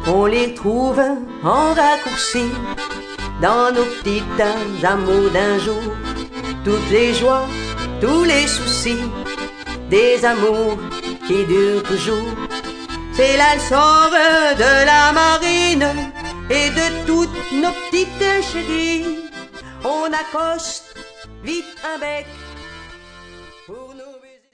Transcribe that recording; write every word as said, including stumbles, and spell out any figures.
On les trouve en raccourci dans nos petites amours d'un jour. Toutes les joies, tous les soucis, des amours qui durent toujours. C'est la leçon de la marine et de toutes nos petites chéries. On accoste vite un bec